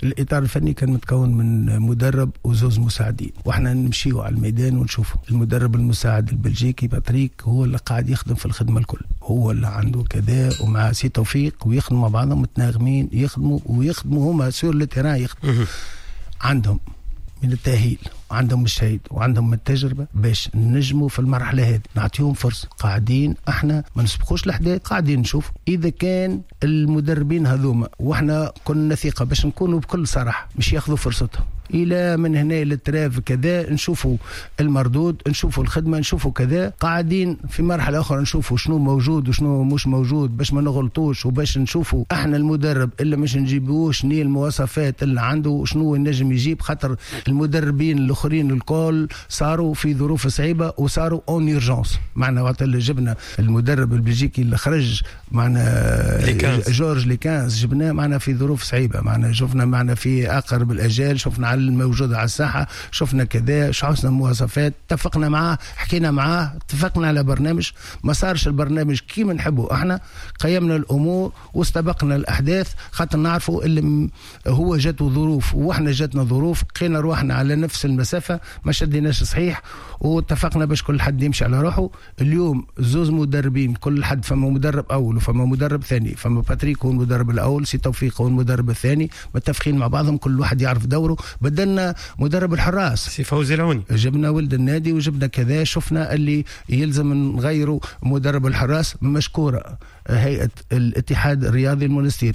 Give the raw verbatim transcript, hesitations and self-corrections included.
الإطار الفني كان متكون من مدرب وزوز مساعدين، وإحنا نمشيو على الميدان ونشوفه. المدرب المساعد البلجيكي باتريك هو اللي قاعد يخدم في الخدمة الكل، هو اللي عنده كذا، ومع سي توفيق ويخدموا مع بعضهم متناغمين، يخدموا ويخدموا هما سور التيران، يخدموا عندهم من التأهيل وعندهم الشهيد وعندهم من التجربة باش نجموا في المرحلة هذه، نعطيهم فرصة. قاعدين احنا ما نسبقوش الأحداث، قاعدين نشوف إذا كان المدربين هذوما واحنا كنا ثقة باش نكونوا بكل صراحة مش ياخذوا فرصتهم إلى من هنا للتراف كذا، نشوفوا المردود، نشوفوا الخدمة، نشوفوا كذا. قاعدين في مرحلة أخرى نشوفوا شنو موجود وشنو مش موجود باش ما نغلطوش، وباش نشوفوا احنا المدرب اللي مش نجيبوش ني المواصفات اللي عنده وشنو النجم يجيب، خاطر المدربين الآخرين الكل صاروا في ظروف صعيبة وصاروا اون اورجونس. معنا وقت اللي جبنا المدرب البلجيكي اللي خرج معنا جورج ليكانز جبناه معنا في ظروف صعيبة، معنا شفنا معنا في أقرب الأجال، شفنا على الموجودة على الساحة، شفنا كذا، شعصنا مواصفات، اتفقنا معاه، حكينا معاه، اتفقنا على برنامج. ما صارش البرنامج كيما نحبه احنا، قيمنا الأمور واستبقنا الأحداث، خاطر نعرفوا اللي هو جاته ظروف واحنا جاتنا ظروف، قينا روحنا على نفس المسافة، ما شديناش صحيح، واتفقنا باش كل حد يمشي على روحه. اليوم زوز مدربين، كل حد فما مدرب أول وفما مدرب ثاني، فما باتريك هو المدرب الأول، سي توفيق هو المدرب الثاني، متفقين مع بعضهم، كل واحد يعرف دوره. بدلنا مدرب الحراس سي فوزي العوني، جبنا ولد النادي وجبنا كذا، شفنا اللي يلزم نغيروا مدرب الحراس. مشكورة هيئة الاتحاد الرياضي المونستيري